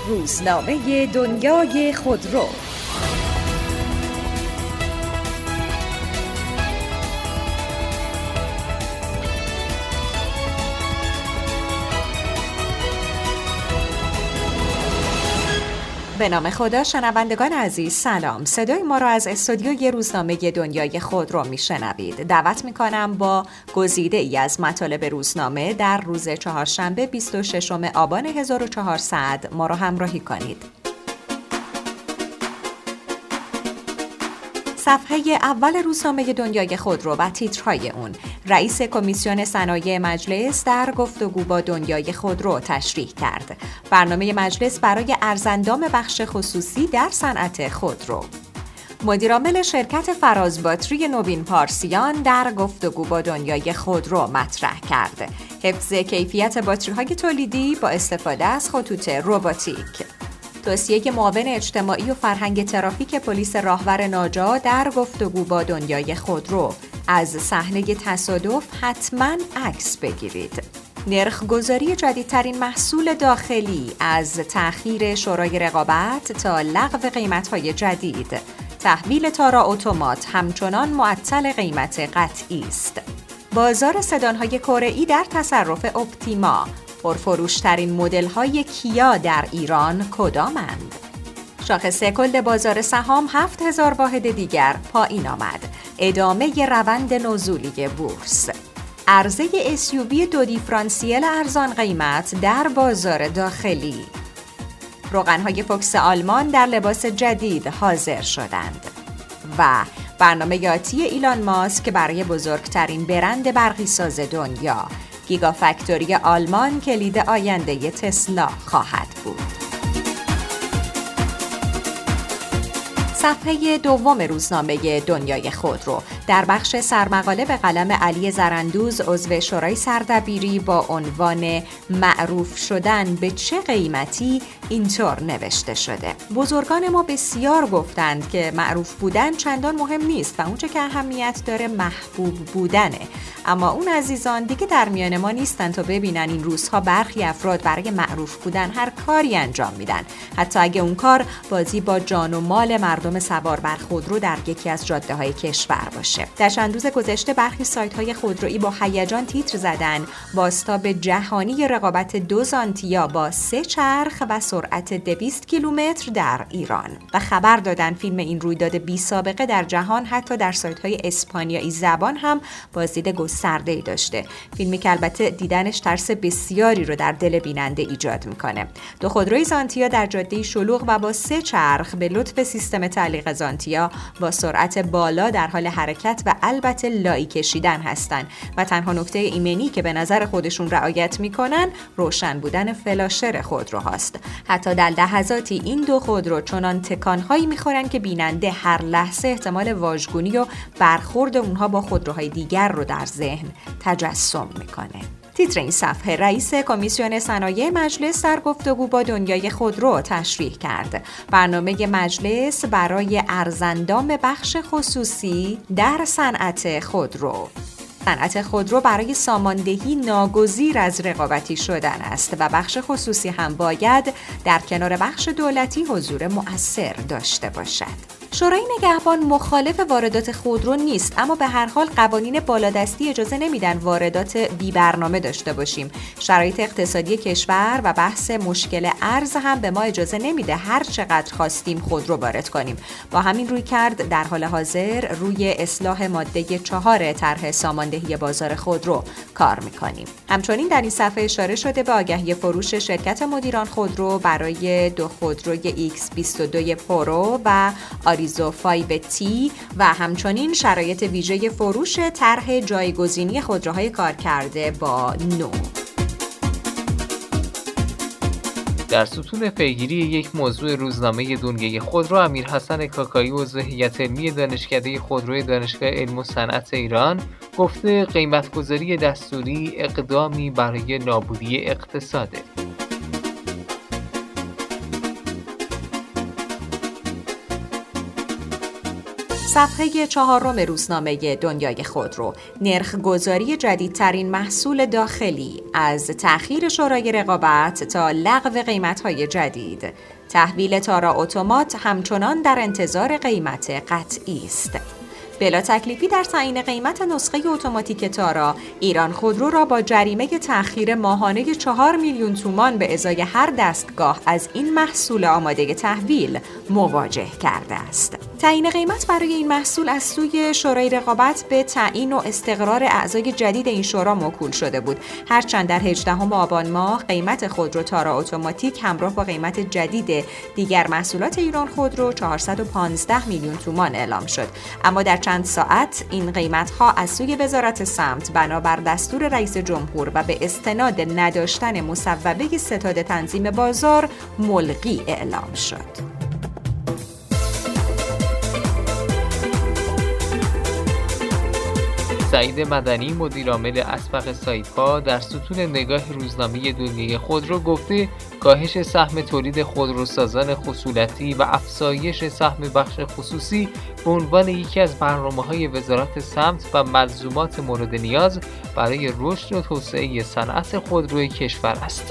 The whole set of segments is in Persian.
روزنامه دنیای خودرو. به نام خدا. شنوندگان عزیز سلام. صدای ما را از استودیوی روزنامه دنیای خودرو میشنوید. دعوت میکنم با گزیده ای از مطالب روزنامه در روز چهارشنبه 26 آبان 1400 ما را همراهی کنید. صفحه اول روزنامه دنیای خودرو و تیترهای اون: رئیس کمیسیون صنایع مجلس در گفتگو با دنیای خودرو تشریح کرد. برنامه مجلس برای ارزاندام بخش خصوصی در صنعت خودرو. مدیرعامل شرکت فراز باتری نوین پارسیان در گفتگو با دنیای خودرو مطرح کرد. حفظ کیفیت باتری‌های تولیدی با استفاده از خطوط رباتیک. توصیه معاون اجتماعی و فرهنگ ترافیک پلیس راهور ناجا در گفتگو با دنیای خودرو: از صحنه تصادف حتما عکس بگیرید. نرخ گذاری جدیدترین محصول داخلی، از تأخیر شورای رقابت تا لغو قیمت‌های جدید. تحویل تارا اتومات همچنان معطل قیمت قطعی است. بازار سدان‌های کره‌ای در تصرف اپتیما. پرفروش‌ترین مدل‌های کیا در ایران کدامند؟ شاخص کل بازار سهام 7000 واحد دیگر پایین آمد. ادامه روند نزولی بورس. عرضه SUV دو دیفرانسیل ارزان قیمت در بازار داخلی. روغن‌های فوکس آلمان در لباس جدید حاضر شدند. و برنامه آتی ایلان ماسک برای بزرگترین برند برقی‌ساز دنیا: گیگا فکتوری آلمان کلید آینده تسلا خواهد بود. صفحه دوم روزنامه دنیای خودرو در بخش سرمقاله به قلم علی زرندوز، عضو شورای سردبیری، با عنوان معروف شدن به چه قیمتی اینطور نوشته شده: بزرگان ما بسیار گفتند که معروف بودن چندان مهم نیست و اونچه که اهمیت داره محبوب بودنه. اما اون عزیزان دیگه در میان ما نیستن تا ببینن این روزها برخی افراد برای معروف بودن هر کاری انجام میدن، حتی اگه اون کار بازی با جان و مال مردم سوار بر خودرو در یکی از جاده‌های کشور باشه. در چند روز گذشته برخی سایت‌های خودرویی با هیجان تیتر زدن: بازتاب جهانی رقابت دو زانتیا با 3 چرخ و سرعت 200 کیلومتر در ایران، و خبر دادن فیلم این رویداد بی سابقه در جهان حتی در سایت‌های اسپانیایی زبان هم بازدید گسترده‌ای داشته. فیلمی که البته دیدنش ترس بسیاری رو در دل بیننده ایجاد میکنه. دو خودروی زانتیا در جاده شلوغ و با 3 چرخ به لطف سیستم تعلیق زانتیا با سرعت بالا در حال حرکت و البته لایی کشیدن هستند و تنها نکته ایمنی که به نظر خودشون رعایت میکنن روشن بودن فلاشر خودروهاست. حتی در لحظاتی این دو خودرو چنان تکانهایی میخورن که بیننده هر لحظه احتمال واژگونی و برخورد اونها با خودروهای دیگر رو در ذهن تجسم میکنه. تیتر این صفحه: رئیس کمیسیون صنایع مجلس در گفتگو با دنیای خودرو تشریح کرد. برنامه مجلس برای ارزاندام بخش خصوصی در صنعت خودرو. صنعت خودرو برای ساماندهی ناگزیر از رقابتی شدن است و بخش خصوصی هم باید در کنار بخش دولتی حضور مؤثر داشته باشد. شورای نگهبان مخالف واردات خودرو نیست، اما به هر حال قوانین بالادستی اجازه نمیدن واردات بی برنامه داشته باشیم. شرایط اقتصادی کشور و بحث مشکل ارز هم به ما اجازه نمیده هر چقدر خواستیم خودرو وارد کنیم. با همین رویکرد در حال حاضر روی اصلاح ماده 4 طرح ساماندهی بازار خودرو کار میکنیم. همچنین در این صفحه اشاره شده به آگهی فروش شرکت مدیران خودرو برای دو خودروی X22 پرو و آریزو 5T و همچنین شرایط ویژه فروش طرح جایگزینی خودروهای کارکرده با نو. در ستون پیگیری یک موضوع روزنامه دنیای خودرو، امیرحسن کاکایی، عضو هیئت علمی دانشکده خودروی دانشگاه علم و صنعت ایران، گفته قیمت‌گذاری دستوری اقدامی برای نابودی اقتصاده. صفحه 4 روزنامه دنیای خودرو. نرخ‌گذاری جدیدترین محصول داخلی، از تأخیر شورای رقابت تا لغو قیمت‌های جدید. تحویل تارا اتومات همچنان در انتظار قیمت قطعی است. بلا تکلیفی در تعیین قیمت نسخه اتوماتیک تارا، ایران خودرو را با جریمه تأخیر ماهانه 4 میلیون تومان به ازای هر دستگاه از این محصول آماده تحویل مواجه کرده است. تعیین قیمت برای این محصول از سوی شورای رقابت به تعیین و استقرار اعضای جدید این شورا موکول شده بود، هرچند در 18 آبان ماه قیمت خودرو تارا اتوماتیک همراه با قیمت جدید دیگر محصولات ایران خودرو 415 میلیون تومان اعلام شد. اما در چند ساعت این قیمت‌ها از سوی وزارت سمت بنابر دستور رئیس جمهور و به استناد نداشتن مصوبه ستاد تنظیم بازار ملغی اعلام شد. سعید مدنی، مدیرعامل اسبق سایپا، در ستون نگاه روزنامه دنیای خودرو گفته کاهش سهم تولید خودروسازان خصولتی و افزایش سهم بخش خصوصی به عنوان یکی از برنامه‌های وزارت سمت و ملزومات مورد نیاز برای رشد و توسعه صنعت خودروی کشور است.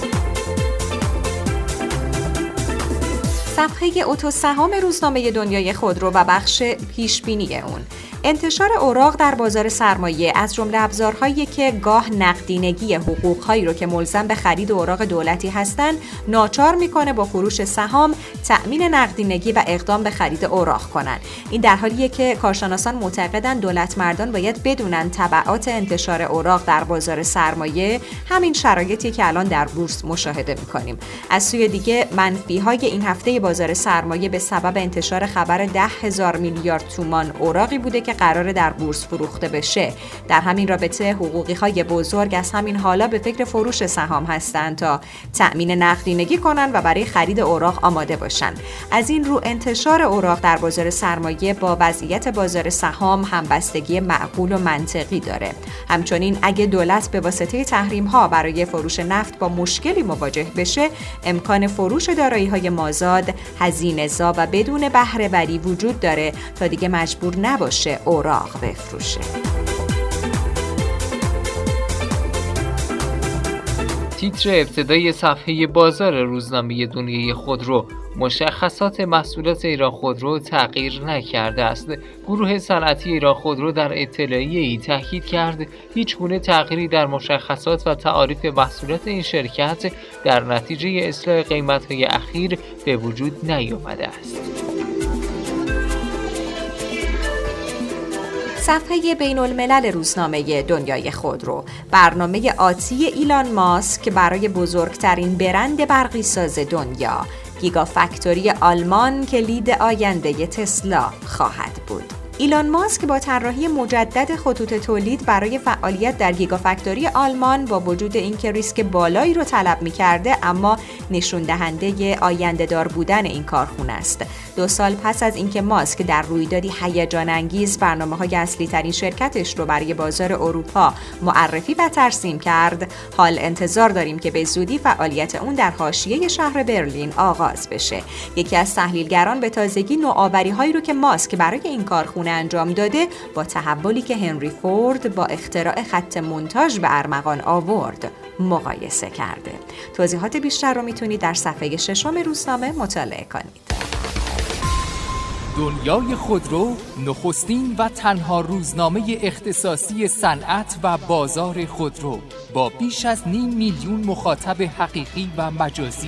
صفحه اتوسهام روزنامه دنیای خودرو و بخش پیشبینی اون. انتشار اوراق در بازار سرمایه از جمله ابزارهایی که گاه نقدینگی حقوقهایی رو که ملزم به خرید اوراق دولتی هستند ناچار میکنه با فروش سهام تأمین نقدینگی و اقدام به خرید اوراق کنن. این در حالیه که کارشناسان معتقدند دولت مردان باید بدونن تبعات انتشار اوراق در بازار سرمایه همین شرایطی که الان در بورس مشاهده میکنیم. از سوی دیگه منفی‌های این هفته بازار سرمایه به سبب انتشار خبر 10,000 میلیارد تومان اوراقی بوده که قراره در بورس فروخته بشه. در همین رابطه حقوقی‌های بزرگ از همین حالا به فکر فروش سهام هستند تا تأمین نقدینگی کنن و برای خرید اوراق آماده باشن. از این رو انتشار اوراق در بازار سرمایه با وضعیت بازار سهام همبستگی معقول و منطقی داره. همچنین اگه دولت به واسطه تحریم‌ها برای فروش نفت با مشکلی مواجه بشه، امکان فروش دارایی‌های مازاد هزینه‌زا و بدون بهره وری وجود داره تا دیگه مجبور نباشه اوراق بفروشه. تیتر ابتدای صفحه بازار روزنامه دنیای خودرو: مشخصات محصولات ایران خودرو تغییر نکرده است. گروه صنعتی ایران خودرو در اطلاعیه‌ای تاکید کرد هیچ گونه تغییری در مشخصات و تعاریف محصولات این شرکت در نتیجه اصلاح قیمت‌های اخیر به وجود نیامده است. صفحه بین الملل روزنامه دنیای خودرو. برنامه آتی ایلان ماسک برای بزرگترین برند برقی ساز دنیا، گیگا فکتوری آلمان کلید آینده تسلا خواهد بود. ایلان ماسک با طراحی مجدد خطوط تولید برای فعالیت در گیگا فکتوری آلمان با وجود اینکه ریسک بالایی رو طلب می‌کرده، اما نشون دهنده آینده‌دار بودن این کارخونه است. 2 سال پس از اینکه ماسک در رویدادی هیجان انگیز برنامه‌های اصلی ترین شرکتش رو برای بازار اروپا معرفی و ترسیم کرد، حال انتظار داریم که به زودی فعالیت اون در حاشیه شهر برلین آغاز بشه. یکی از تحلیلگران به تازگی نوآوری‌هایی رو که ماسک برای این کارخونه انجام داده با تحولی که هنری فورد با اختراع خط مونتاژ به ارمغان آورد مقایسه کرده. توضیحات بیشتر رو میتونید در صفحه 6 روزنامه مطالعه کنید. دنیای خودرو، نخستین و تنها روزنامه اختصاصی صنعت و بازار خودرو با بیش از 5 میلیون مخاطب حقیقی و مجازی.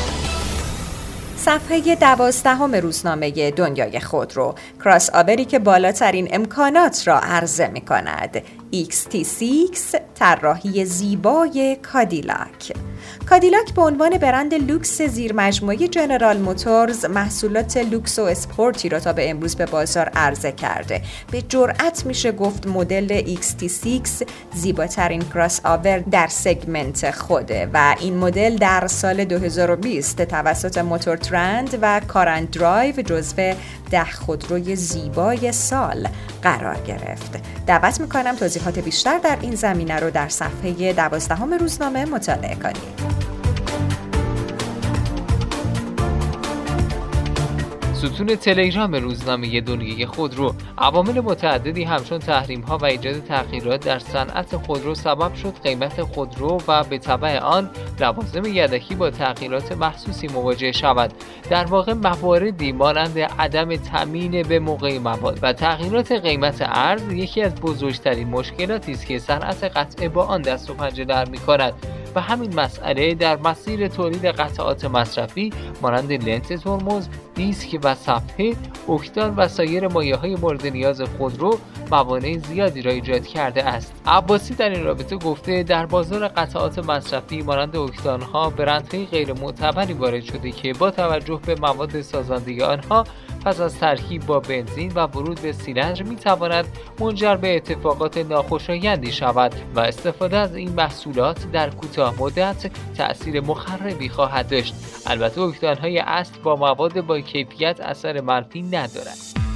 صفحه 12 روزنامه دنیای خودرو. کراس آوری که بالاترین امکانات را عرضه می کند. XT6 طراحی زیبای کادیلاک. کادیلاک به عنوان برند لوکس زیرمجموعه جنرال موتورز محصولات لوکس و اسپورتی را تا به امروز به بازار عرضه کرده. به جرئت میشه گفت مدل XT6 زیباترین کراس آور در سگمنت خوده و این مدل در سال 2020 توسط موتور ترند و کارند درایو جزو 10 خودروی زیبای سال قرار گرفت. دعوت میکنم توضیحات بیشتر در این زمینه رو در صفحه 12 روزنامه مطالعه کنید. ستون تلگرام روزنامه دنیای خودرو: عوامل متعددی همچون تحریم‌ها و ایجاد تغییرات در صنعت خودرو سبب شد قیمت خودرو و به تبع آن لوازم یدکی با تغییرات محسوسی مواجه شود. در واقع مواردی مانند عدم تامین به موقع مواد و تغییرات قیمت ارز یکی از بزرگترین مشکلاتی است که صنعت قطعه با آن دست و پنجه نرم می‌کند و همین مسئله در مسیر تولید قطعات مصرفی مانند لنز ترمز، دیسک و صفحه، اکتان و سایر مایه‌های مورد نیاز خودرو موانع زیادی را ایجاد کرده است. عباسی در این رابطه گفته در بازار قطعات مصرفی مانند اکتان‌ها برندهای غیر معتبری وارد شده که با توجه به مواد سازنده آنها پس از ترکیب با بنزین و ورود به سیلندر می‌تواند منجر به اتفاقات ناخوشایندی شود و استفاده از این محصولات در کوتاه مدت تأثیر مخربی خواهد داشت. البته اکتان‌های اصل با مواد با کیفیت اثر منفی ندارد.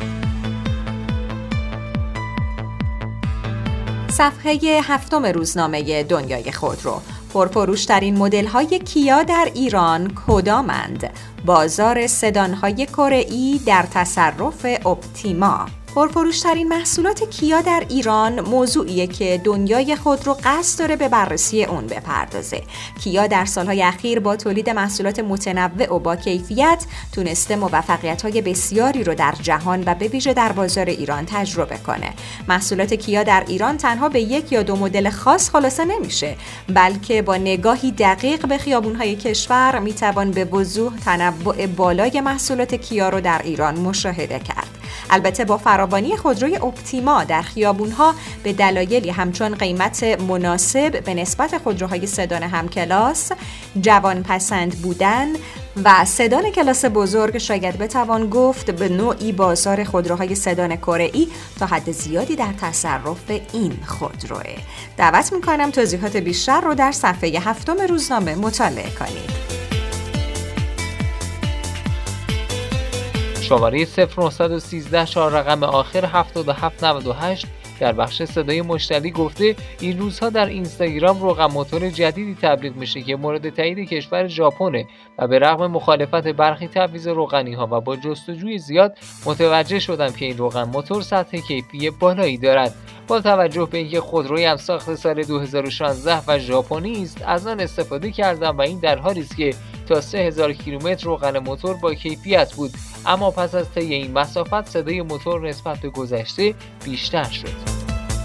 صفحه 7 روزنامه دنیای خودرو: پرفروش‌ترین مدل‌های کیا در ایران کدامند؟ بازار سدان‌های کره‌ای در تصرف اپتیما. پرفروش‌ترین محصولات کیا در ایران موضوعیه که دنیای خودرو قصد داره به بررسی اون بپردازه. کیا در سالهای اخیر با تولید محصولات متنوع و با کیفیت تونسته موفقیت‌های بسیاری رو در جهان و به ویژه در بازار ایران تجربه کنه. محصولات کیا در ایران تنها به یک یا دو مدل خاص خلاصه نمیشه، بلکه با نگاهی دقیق به خیابون‌های کشور میتوان به وضوح تنوع بالای محصولات کیا رو در ایران مشاهده کرد. البته با فراوانی خودروی اپتیما در خیابون‌ها به دلایلی همچون قیمت مناسب به نسبت خودروهای سدان همکلاس، جوان پسند بودن و سدان کلاس بزرگ شاید بتوان گفت به نوعی بازار خودروهای سدان کره‌ای تا حد زیادی در تصرف این خودروه. دعوت می‌کنم توضیحات بیشتر رو در صفحه 7 روزنامه مطالعه کنید. شماره 0913 4 رقم آخر 7798 در بخش صدای مشتری گفته این روزها در اینستاگرام روغن موتور جدیدی تبلیغ میشه که مورد تایید کشور ژاپنه و به رغم مخالفت برخی تبعیض روغنی ها و با جستجوی زیاد متوجه شدم که این روغن موتور سطح کیفی بالایی دارد. با توجه به اینکه خودروی هم ساخت سال 2016 و ژاپنی است، از آن استفاده کردم و این در حالی است که تا 3000 کیلومتر روغن موتور با کیفیت بود، اما پس از طی این مسافت صدای موتور نسبت به گذشته بیشتر شد.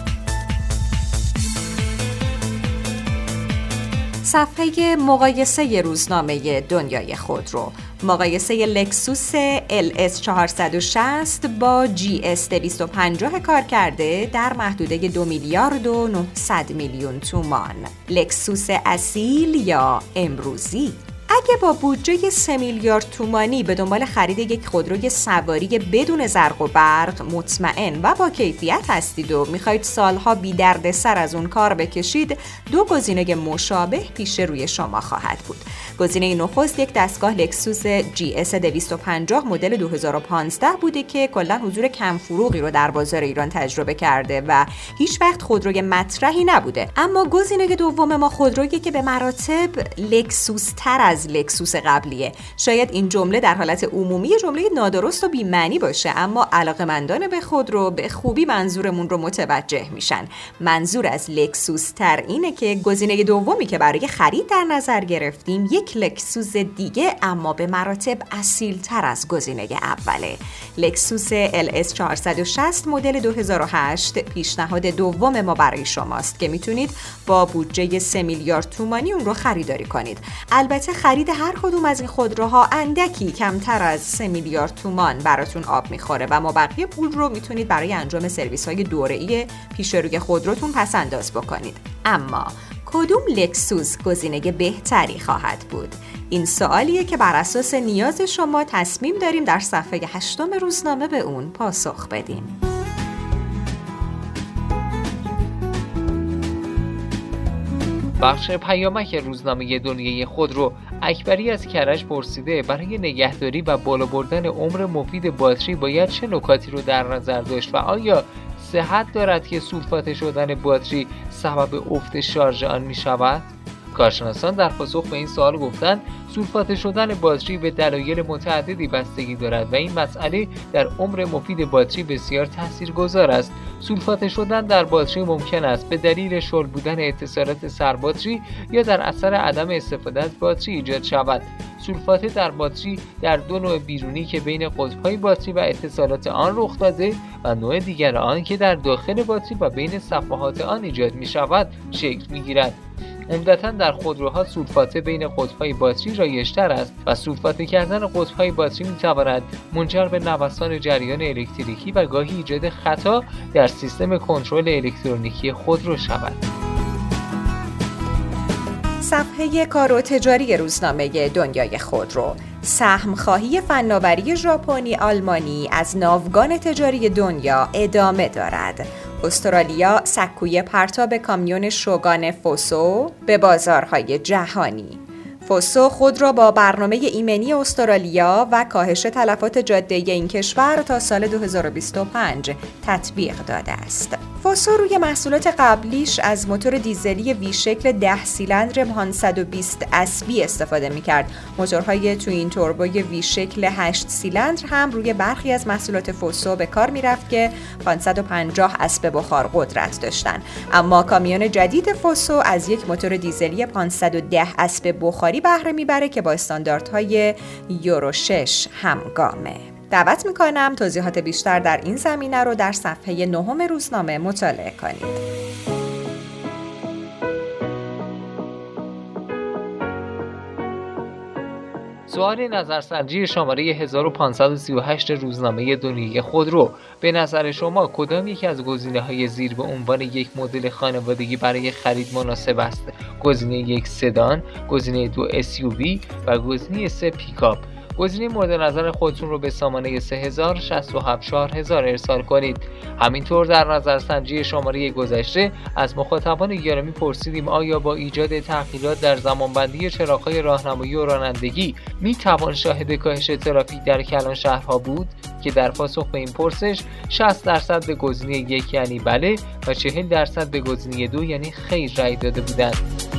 صفحه مقایسه روزنامه دنیای خودرو: مقایسه لکسوس LS 460 با GS 250 کار کرده در محدوده 2 میلیارد و 900 میلیون تومان. لکسوس اصیل یا امروزی؟ اگه با بودجه 3 میلیارد تومانی به دنبال خرید یک خودروی سواری بدون زرق و برق مطمئن و با کیفیت هستید و میخواید سالها بی درد سر از اون کار بکشید، دو گزینه مشابه پیش روی شما خواهد بود. گزینه نخست یک دستگاه لکسوس GS 250 مدل 2015 بوده که کلا حضور کم فروغی رو در بازار ایران تجربه کرده و هیچ وقت خودروی مطرحی نبوده. اما گزینه دوم ما خودرویی که به مراتب لکسوس تر از لکسوس قبلیه. شاید این جمله در حالت عمومی جمله نادرست و بی‌معنی باشه، اما علاقه‌مندان به خودرو به خوبی منظورمون رو متوجه میشن. منظور از لکسوس تر اینه که گزینه دومی که برای خرید در نظر گرفتیم یک لکسوس دیگه اما به مراتب اصیل تر از گزینه اوله. لکسوس LS 460 مدل 2008 پیشنهاد دوم ما برای شماست که میتونید با بودجه 3 میلیارد تومانی اون رو خریداری کنید. البته خرید هر کدوم از این خودروها اندکی کمتر از 3 میلیارد تومان براتون آب میخوره و ما بقیه پول رو میتونید برای انجام سرویس‌های دوره‌ای پیش روی خودروتون پس انداز بکنید. اما کدوم لکسوس گزینه بهتری خواهد بود؟ این سوالیه که بر اساس نیاز شما تصمیم داریم در صفحه 8 روزنامه به اون پاسخ بدیم. بخش پیامک روزنامه دنیای خودرو: اکبری از کرج پرسیده برای نگهداری و بالا بردن عمر مفید باتری باید چه نکاتی رو در نظر داشت و آیا صحت دارد که سولفات شدن باتری سبب افت شارژ آن می شود؟ کارشناسان در پاسخ به این سوال گفتند سولفاته شدن باتری به دلایل متعددی بستگی دارد و این مسئله در عمر مفید باتری بسیار تاثیرگذار است. سولفاته شدن در باتری ممکن است به دلیل شل بودن اتصالات سرباتری یا در اثر عدم استفاده از باتری ایجاد شود. سولفاته در باتری در دو نوع بیرونی که بین قطب‌های باتری و اتصالات آن رخ داده و نوع دیگر آن که در داخل باتری و بین صفحات آن ایجاد می‌شود شکل می‌گیرد. عمدتاً در خودروها سولفاته بین قطب‌های باتری رایج‌تر است و سولفاته کردن قطب‌های باتری می‌تواند منجر به نوسان جریان الکتریکی و گاهی ایجاد خطا در سیستم کنترل الکترونیکی خودرو شود. صفحه کار و تجاری روزنامه دنیای خودرو. سهم‌خواهی فناوری ژاپنی آلمانی از ناوگان تجاری دنیا ادامه دارد. استرالیا سکوی پرتاب کامیون شوگان فوسو به بازارهای جهانی. فوسو خود را با برنامه ایمنی استرالیا و کاهش تلفات جاده‌ای این کشور تا سال 2025 تطبیق داده است. فوسو روی محصولات قبلیش از موتور دیزلی وی شکل 10 سیلندر 520 اسبی استفاده می‌کرد. موتورهای توین توربوی وی شکل 8 سیلندر هم روی برخی از محصولات فوسو به کار می‌رفت که 550 اسب بخار قدرت داشتند. اما کامیون جدید فوسو از یک موتور دیزلی 510 اسب بخاری بهره میبره که با استانداردهای یورو 6 همگامه. دعوت میکنم توضیحات بیشتر در این زمینه رو در صفحه 9 روزنامه مطالعه کنید. سوال نظرسنجی شماره 1538 روزنامه دنیای خودرو: به نظر شما کدام یکی از گزینه‌های زیر به عنوان یک مدل خانوادگی برای خرید مناسب است؟ گزینه 1 سدان، گزینه 2 SUV و گزینه 3 پیکاپ. گزینه مورد نظر خودتون رو به سامانه 3000-67-4000 ارسال کنید. همینطور در نظرسنجی شماره گذشته از مخاطبان گرامی پرسیدیم آیا با ایجاد تغییرات در زمانبندی چراغ‌های راهنمایی و رانندگی می توان شاهد کاهش ترافیک در کلان شهرها بود؟ که در پاسخ به این پرسش 60% به گزینه 1 یعنی بله و 40% به گزینه 2 یعنی خیر رای داده بودند.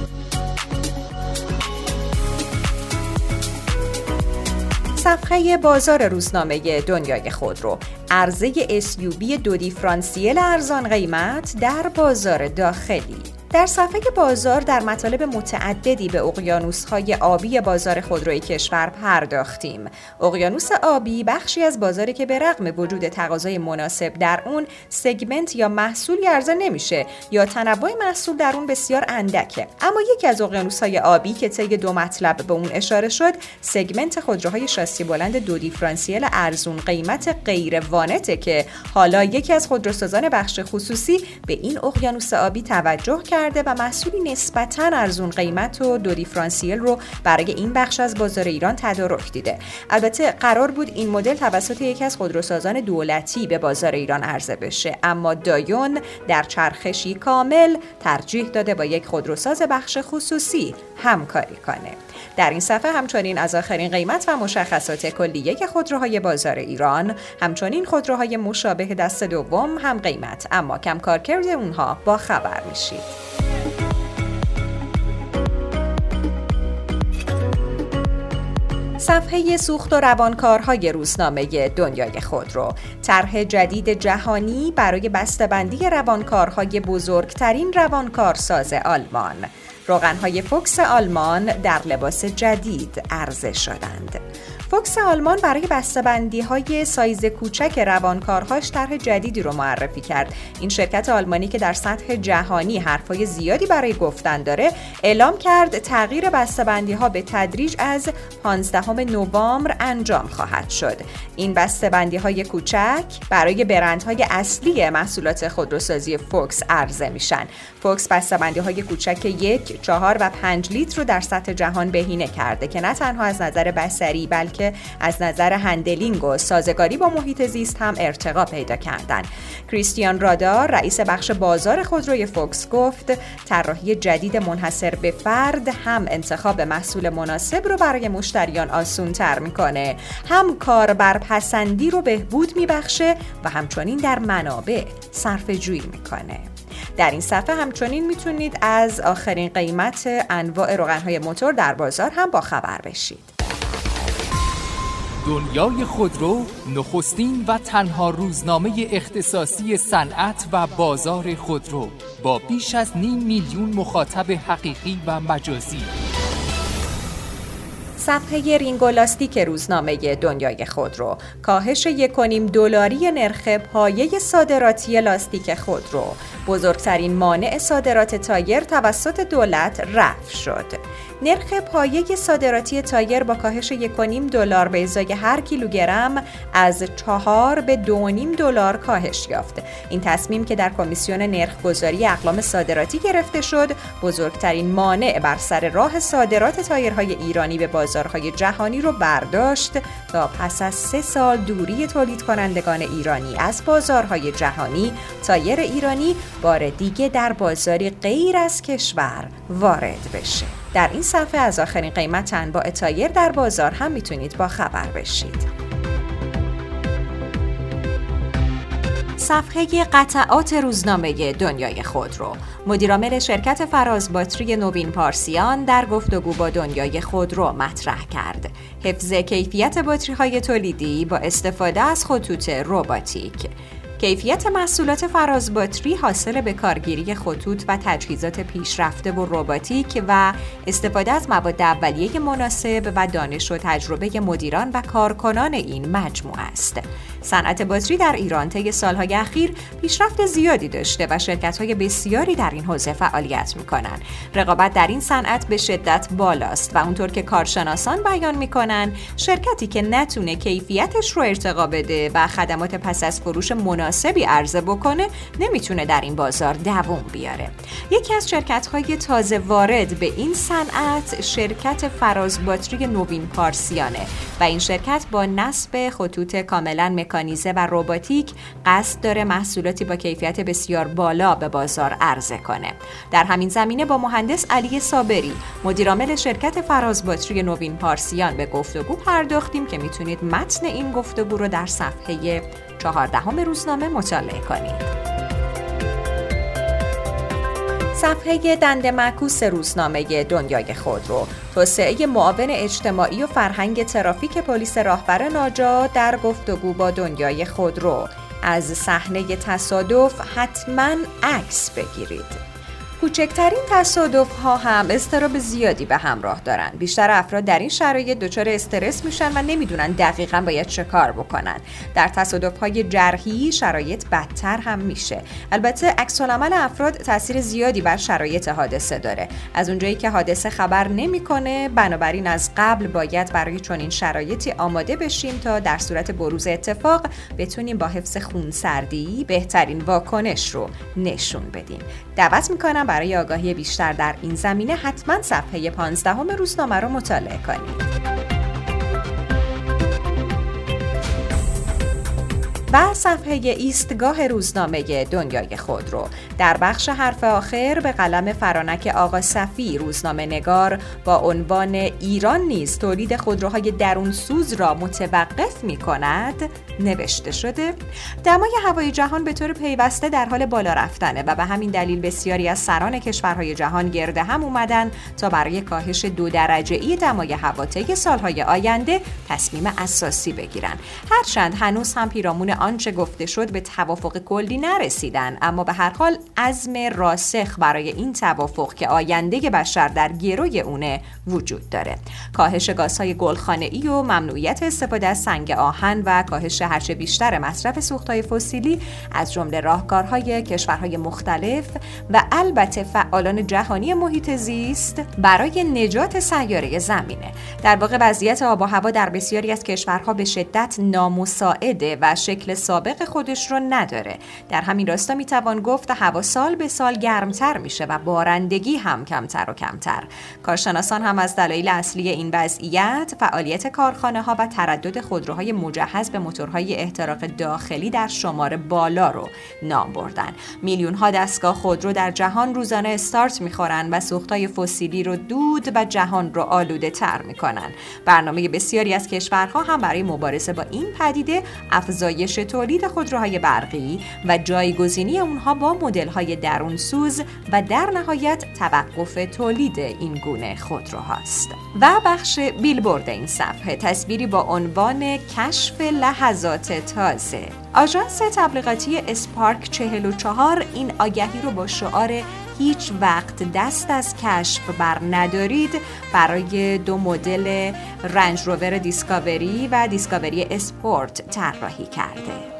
صفحه بازار روزنامه دنیای خودرو. عرضه SUV دو دیفرانسیل ارزان قیمت در بازار داخلی. در صفحه بازار در مطالب متعددی به اقیانوس‌های آبی بازار خودروی کشور پرداختیم. اقیانوس آبی بخشی از بازاری که به رغم وجود تقاضای مناسب در اون سگمنت یا محصولی عرضه نمیشه یا تنوع محصول در اون بسیار اندکه. اما یکی از اقیانوس‌های آبی که طی دو مطلب به اون اشاره شد، سگمنت خودروهای شاسی بلند دو دیفرانسیل ارزون قیمت غیر وانته که حالا یکی از خودروسازان بخش خصوصی به این اقیانوس آبی توجه کرده و محصولی نسبتاً ارزون قیمت و دو دیفرانسیل رو برای این بخش از بازار ایران تدارک دیده. البته قرار بود این مدل توسط یکی از خودروسازان دولتی به بازار ایران عرضه بشه، اما دایون در چرخشی کامل ترجیح داده با یک خودروساز بخش خصوصی همکاری کنه. در این صفحه همچنین از آخرین قیمت و مشخصات کلیه خودروهای بازار ایران، همچنین خودروهای مشابه دست دوم هم قیمت اما کم کارکرد اونها با خبر میشید. صفحه سوخت و روانکارهای روزنامه دنیای خودرو. طرح جدید جهانی برای بسته‌بندی روانکارهای بزرگترین روانکارساز آلمان. روغن‌های فوکس آلمان در لباس جدید عرضه شدند. فوکس آلمان برای بسته‌بندی‌های سایز کوچک روانکارهاش طرح جدیدی رو معرفی کرد. این شرکت آلمانی که در سطح جهانی حرفای زیادی برای گفتن داره، اعلام کرد تغییر بسته‌بندی‌ها به تدریج از 15 نوامبر انجام خواهد شد. این بسته‌بندی‌های کوچک برای برندهای اصلی محصولات خودروسازی فوکس عرضه میشن. فوکس بسته‌بندی‌های کوچک 1، 4 و 5 لیتر رو در سطح جهان بهینه کرده که نه تنها از نظر بصری بلکه از نظر هندلینگ و سازگاری با محیط زیست هم ارتقا پیدا کردن. کریستیان رادار رئیس بخش بازار خودروی فوکس گفت طراحی جدید منحصر به فرد هم انتخاب محصول مناسب رو برای مشتریان آسان‌تر میکنه، هم کاربرپسندی رو بهبود میبخشه و همچنین در منابع صرفه‌جویی میکنه. در این صفحه همچنین میتونید از آخرین قیمت انواع روغن‌های موتور در بازار هم با خبر بشید. دنیای خودرو نخستین و تنها روزنامه اختصاصی صنعت و بازار خودرو با بیش از 5 میلیون مخاطب حقیقی و مجازی. صفحه رینگ و لاستیک روزنامه دنیای خودرو: کاهش $1.5 نرخ پایه صادراتی لاستیک خودرو. بزرگترین مانع صادرات تایر توسط دولت رفع شد. نرخ پایه صادراتی تایر با کاهش $1.5 به ازای هر کیلوگرم از $4 به $2.5 کاهش یافت. این تصمیم که در کمیسیون نرخ‌گذاری اقلام صادراتی گرفته شد، بزرگترین مانع بر سر راه صادرات تایرهای ایرانی به بازارهای جهانی رو برداشت تا پس از 3 سال دوری تولید کنندگان ایرانی از بازارهای جهانی، تایر ایرانی بار دیگه در بازاری غیر از کشور وارد بشه. در این صفحه از آخرین قیمت انواع تایر در بازار هم میتونید با خبر بشید. صفحه قطعات روزنامه دنیای خودرو: مدیرعامل شرکت فراز باتری نوین پارسیان در گفتگو با دنیای خودرو مطرح کرد حفظ کیفیت باتری‌های تولیدی با استفاده از خطوط رباتیک. کیفیت محصولات فراز باتری حاصل به کارگیری خطوط و تجهیزات پیشرفته و رباتیک و استفاده از مواد اولیه مناسب و دانش و تجربه مدیران و کارکنان این مجموعه است. صنعت باتری در ایران طی سالهای اخیر پیشرفت زیادی داشته و شرکت‌های بسیاری در این حوزه فعالیت می‌کنند. رقابت در این صنعت به شدت بالاست و اونطور که کارشناسان بیان می‌کنند، شرکتی که نتونه کیفیتش رو ارتقا بده و خدمات پس از فروش مناسبی عرضه بکنه، نمیتونه در این بازار دوام بیاره. یکی از شرکت‌های تازه وارد به این صنعت شرکت فراز باتری نوین پارسیانه و این شرکت با نصب خطوط کاملاً مکانیزه و رباتیک قصد داره محصولاتی با کیفیت بسیار بالا به بازار عرضه کنه. در همین زمینه با مهندس علی صابری، مدیرعامل شرکت فراز باتری نوین پارسیان، به گفتگو پرداختیم که میتونید متن این گفتگو رو در صفحه 14 روزنامه مطالعه کنید. صفحه دند معکوس روزنامه دنیای خودرو: توسعه معاون اجتماعی و فرهنگ ترافیک پلیس راهبر ناجا در گفتگو با دنیای خودرو. از صحنه تصادف حتما عکس بگیرید. کوچکترین تصادف‌ها هم اضطراب زیادی به همراه دارن. بیشتر افراد در این شرایط دچار استرس میشن و نمیدونن دقیقاً باید چه کار بکنن. در تصادف‌های جرحی شرایط بدتر هم میشه. البته عکس‌العمل افراد تاثیر زیادی بر شرایط حادثه داره. از اونجایی که حادثه خبر نمیکنه، بنابراین از قبل باید برای چنین شرایطی آماده بشیم تا در صورت بروز اتفاق بتونیم با حفظ خونسردی بهترین واکنش رو نشون بدیم. دعوت میکنم برای آگاهی بیشتر در این زمینه حتما صفحه 15 روزنامه رو مطالعه کنید. و صفحه ایستگاه روزنامه دنیای خودرو: در بخش حرف آخر به قلم فرانک آقا صفی، روزنامه نگار، با عنوان ایران نیز تولید خودروهای درونسوز را متوقف می‌کند نوشته شده دمای هوای جهان به طور پیوسته در حال بالا رفتنه و به همین دلیل بسیاری از سران کشورهای جهان گرد هم اومدن تا برای کاهش 2 درجه‌ای دمای هوا طی سالهای آینده تصمیم اساسی بگیرن. هرچند هنوز هم پیرامون آنچه گفته شد به توافق کلی نرسیدن، اما به هر حال عزم راسخ برای این توافق که آینده بشر در گروی اونه وجود داره. کاهش گازهای گلخانه‌ای و ممنوعیت استفاده از سنگ آهن و کاهش هرچه بیشتر مصرف سوختهای فسیلی از جمله راهکارهای کشورهای مختلف و البته فعالان جهانی محیط زیست برای نجات سیاره زمینه. در واقع وضعیت آب و هوا در بسیاری از کشورها به شدت نامساعده و شکل سابق خودش رو نداره. در همین راستا میتوان گفت هوا سال به سال گرمتر میشه و بارندگی هم کمتر و کمتر. کارشناسان هم از دلایل اصلی این وضعیت فعالیت کارخانه ها و تردد خودروهای مجهز به موتورهای احتراق داخلی در شمار بالا رو نام بردن. میلیون ها دستگاه خودرو در جهان روزانه استارت میخورن و سوختهای فسیلی رو دود و جهان رو آلوده تر میکنن. برنامه بسیاری از کشورها هم برای مبارزه با این پدیده افزایش تولید خودروهای برقی و جایگزینی اونها با مدل‌های درونسوز و در نهایت توقف تولید این گونه خودروهاست. و بخش بیلبورد این صفحه تصویری با عنوان کشف لحظات تازه. آژانس تبلیغاتی اسپارک 44 این آگهی رو با شعار هیچ وقت دست از کشف بر ندارید برای 2 مدل رنج روور دیسکاوری و دیسکاوری اسپورت طراحی کرده.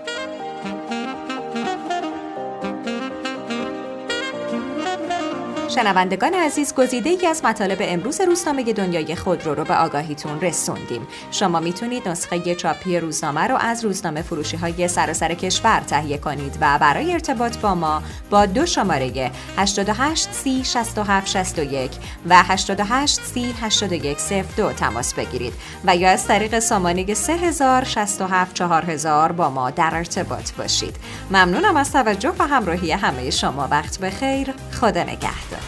شنوندگان عزیز، گزیده‌ای از مطالب امروز روزنامه دنیای خودرو رو به آگاهیتون رسوندیم. شما میتونید نسخه چاپی روزنامه رو از روزنامه فروشی‌های سراسر کشور تهیه کنید و برای ارتباط با ما با 2 شماره 88 30 67 61 و 88 30 81 02 تماس بگیرید و یا از طریق سامانه 3000 67 4000 با ما در ارتباط باشید. ممنونم از توجه و همراهی همه شما. وقت بخیر. خدا نگهدار.